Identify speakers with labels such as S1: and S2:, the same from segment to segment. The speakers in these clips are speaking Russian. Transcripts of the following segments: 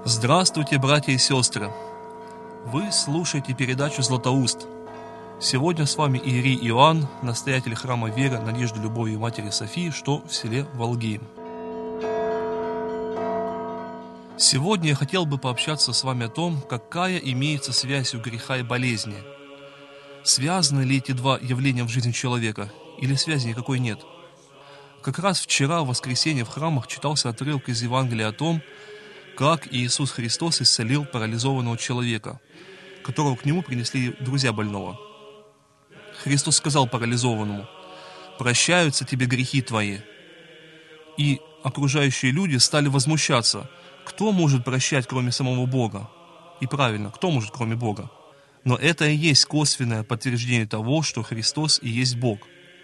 S1: Здравствуйте, братья и сестры! Вы слушаете передачу «Златоуст». Сегодня с вами иерей Иоанн, настоятель храма Веры, Надежды, Любови и Матери Софии, что в селе Волгеем. Сегодня я хотел бы пообщаться с вами о том, какая имеется связь у греха и болезни. Связаны ли эти два явления в жизни человека, или связи никакой нет? Как раз вчера, в воскресенье, в храмах читался отрывок из Евангелия о том, как Иисус Христос исцелил парализованного человека, которого к нему принесли друзья больного. Христос сказал парализованному: «Прощаются тебе грехи твои». И окружающие люди стали возмущаться: кто может прощать, кроме самого Бога? И правильно, кто может, кроме Бога? Но это и есть косвенное подтверждение того, что Христос и есть Бог.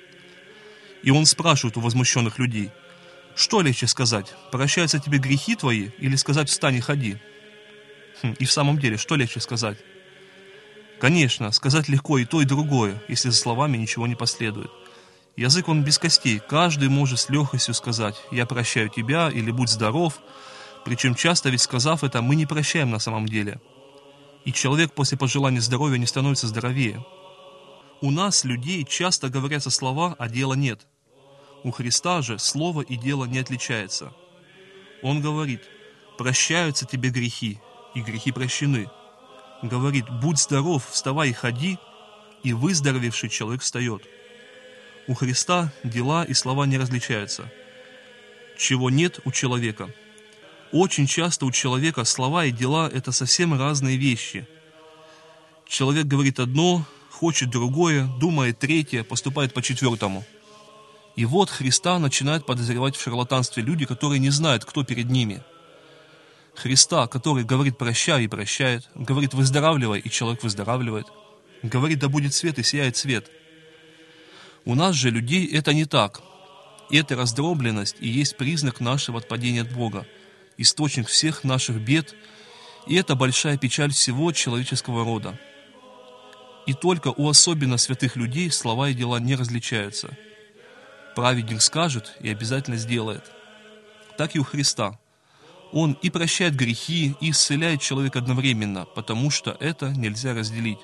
S1: И Он спрашивает у возмущенных людей: что легче сказать, прощаются тебе грехи твои, или сказать встань и ходи? И в самом деле, что легче сказать? Конечно, сказать легко и то, и другое, если за словами ничего не последует. Язык он без костей, каждый может с легкостью сказать: я прощаю тебя, или будь здоров, причем часто ведь сказав это, мы не прощаем на самом деле. И человек после пожелания здоровья не становится здоровее. У нас, людей, часто говорятся слова, а дела нет. У Христа же слово и дело не отличается. Он говорит: прощаются тебе грехи, и грехи прощены. Говорит: будь здоров, вставай и ходи, и выздоровевший человек встает. У Христа дела и слова не различаются. Чего нет у человека? Очень часто у человека слова и дела – это совсем разные вещи. Человек говорит одно, хочет другое, думает третье, поступает по четвертому. И вот Христа начинают подозревать в шарлатанстве люди, которые не знают, кто перед ними. Христа, который говорит «прощай» и прощает, говорит «выздоравливай» и человек выздоравливает, говорит «да будет свет» и сияет свет. У нас же, людей, это не так. Эта раздробленность и есть признак нашего отпадения от Бога, источник всех наших бед, и это большая печаль всего человеческого рода. И только у особенно святых людей слова и дела не различаются. Праведник скажет и обязательно сделает. Так и у Христа. Он и прощает грехи, и исцеляет человека одновременно, потому что это нельзя разделить.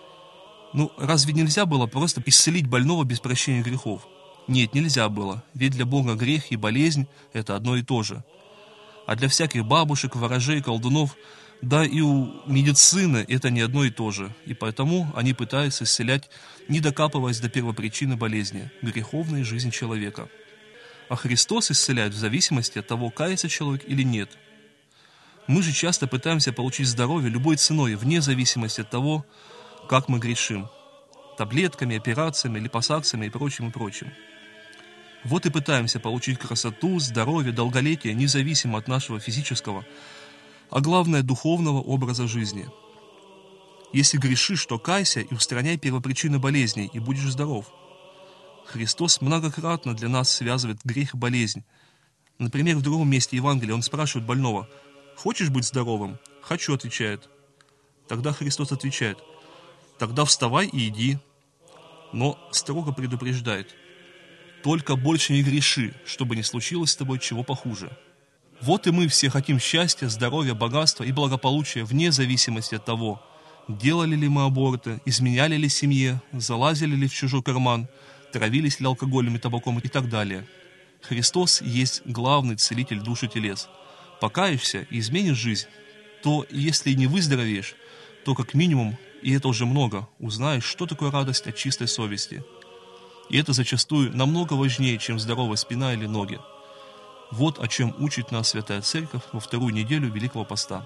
S1: Разве нельзя было просто исцелить больного без прощения грехов? Нет, нельзя было, ведь для Бога грех и болезнь – это одно и то же. А для всяких бабушек, ворожей, колдунов, да и у медицины это не одно и то же, и поэтому они пытаются исцелять, не докапываясь до первопричины болезни – греховной жизни человека. А Христос исцеляет в зависимости от того, кается человек или нет. Мы же часто пытаемся получить здоровье любой ценой, вне зависимости от того, как мы грешим. Таблетками, операциями, липосакциями и прочим, и прочим. Вот и пытаемся получить красоту, здоровье, долголетие, независимо от нашего физического, а главное, духовного образа жизни. Если грешишь, то кайся и устраняй первопричины болезней, и будешь здоров. Христос многократно для нас связывает грех и болезнь. Например, в другом месте Евангелия Он спрашивает больного: «Хочешь быть здоровым?» «Хочу», — отвечает. Тогда Христос отвечает: «Тогда вставай и иди». Но строго предупреждает: «Только больше не греши, чтобы не случилось с тобой чего похуже». Вот и мы все хотим счастья, здоровья, богатства и благополучия вне зависимости от того, делали ли мы аборты, изменяли ли семье, залазили ли в чужой карман, травились ли алкоголем и табаком и так далее. Христос есть главный целитель душ и телес. Покаешься и изменишь жизнь, то если и не выздоровеешь, то как минимум, и это уже много, узнаешь, что такое радость от чистой совести. И это зачастую намного важнее, чем здоровая спина или ноги. Вот о чем учит нас Святая Церковь во вторую неделю Великого Поста.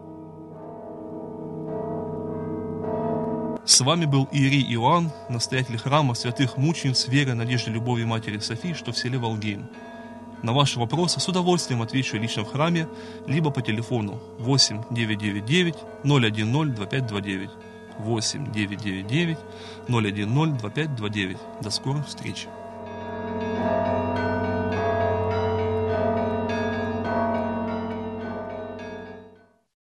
S1: С вами был иерей Иоанн, настоятель храма святых мучениц Веры, Надежды, Любови и Матери Софии, что в селе Волгеем. На ваши вопросы с удовольствием отвечу лично в храме, либо по телефону 8 999 010 2529. 8 999 010 2529. До скорых встреч!